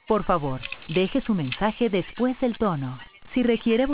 Por favor, deje su mensaje después del tono. Si requiere